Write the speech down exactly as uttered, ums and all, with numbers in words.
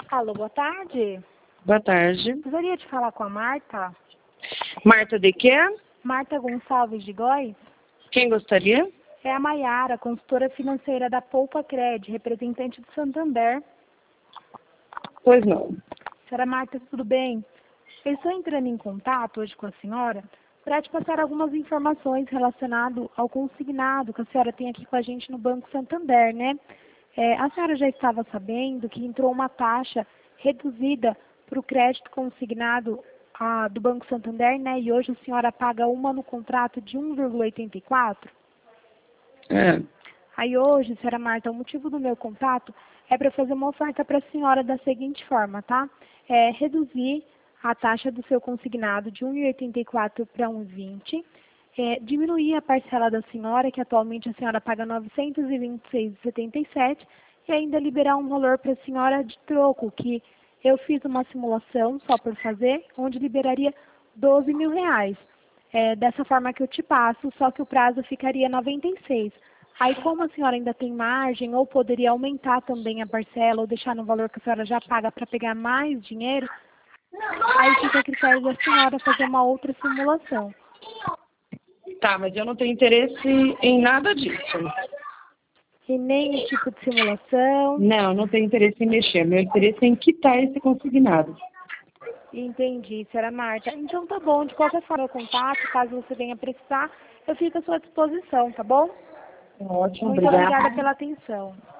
Alô, boa tarde. Boa tarde. Gostaria de falar com a Marta. Marta de quê? Marta Gonçalves de Góes. Quem gostaria? É a Maiara, consultora financeira da Poupa Cred, representante do Santander. Pois não. Senhora Marta, tudo bem? Eu estou entrando em contato hoje com a senhora para te passar algumas informações relacionadas ao consignado que a senhora tem aqui com a gente no Banco Santander, né? É, a senhora já estava sabendo que entrou uma taxa reduzida para o crédito consignado ah, do Banco Santander, né? E hoje a senhora paga uma no contrato de um vírgula oitenta e quatro. É. Aí hoje, senhora Marta, o motivo do meu contato é para fazer uma oferta para a senhora da seguinte forma, tá? É reduzir a taxa do seu consignado de um vírgula oitenta e quatro para um vírgula vinte, é, diminuir a parcela da senhora, que atualmente a senhora paga novecentos e vinte e seis reais e setenta e sete centavos, e ainda liberar um valor para a senhora de troco, que eu fiz uma simulação só por fazer, onde liberaria doze mil reais. É, dessa forma que eu te passo, só que o prazo ficaria noventa e seis. Aí, como a senhora ainda tem margem, ou poderia aumentar também a parcela, ou deixar no valor que a senhora já paga para pegar mais dinheiro, aí fica a critério da senhora fazer uma outra simulação. Tá, mas eu não tenho interesse em nada disso. E nem o tipo de simulação. Não, não tenho interesse em mexer. Meu interesse é em quitar esse consignado. Entendi, senhora Marta. Então tá bom, de qualquer forma eu contato, caso você venha precisar, eu fico à sua disposição, tá bom? Ótimo, Muito obrigada. obrigada pela atenção.